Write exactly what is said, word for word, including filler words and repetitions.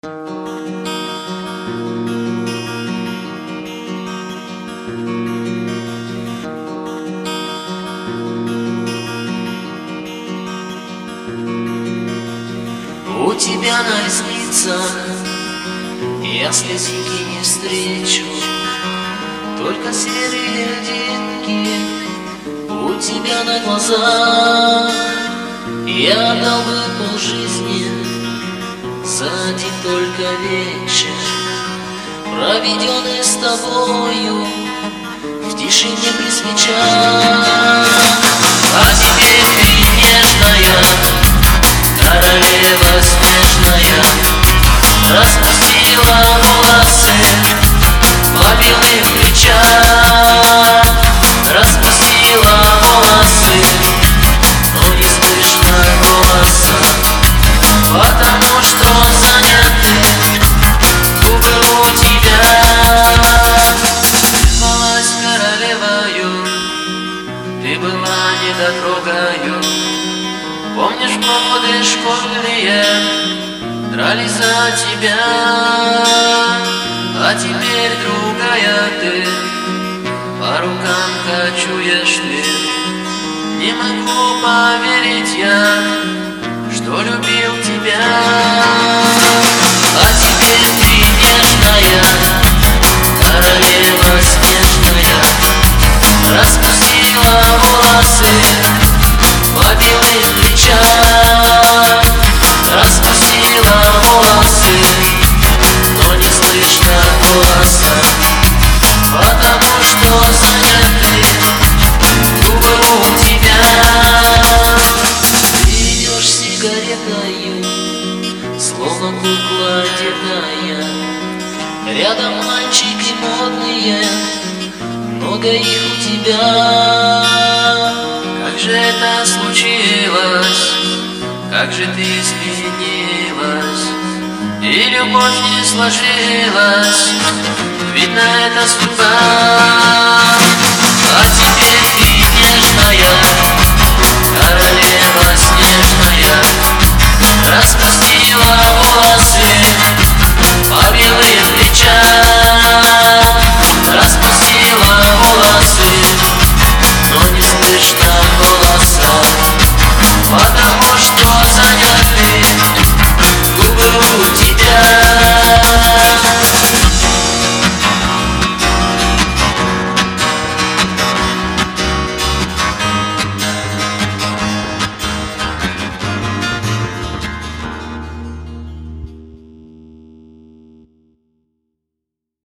У тебя на ресницах я слезинки не встречу, только серые льдинки. У тебя на глазах я отдал бы полжизни за один только вечер, проведенный с тобою в тишине при свечах. А теперь ты нежная, королева снежная, распустила волосы по белым плечам, распустила волосы, но не слышно голоса, потому что заняты губы у тебя. Звалась королевою, ты была недотрогою. Помнишь, годы школьные дрались за тебя, а теперь другая ты, по рукам кочуешь ты. Не могу поверить я, что любил тебя. А теперь ты нежная, королева снежная, распустила волосы по белым плечам, распустила волосы, но не слышно голоса, потому что заняты губы у тебя. Идешь сигаретою, словно кукла одетая, рядом мальчики модные, много их у тебя. Как же это случилось? Как же ты изменилась? И любовь не сложилась, видно, это судьба. А теперь ты нежная, королева снежная, распустила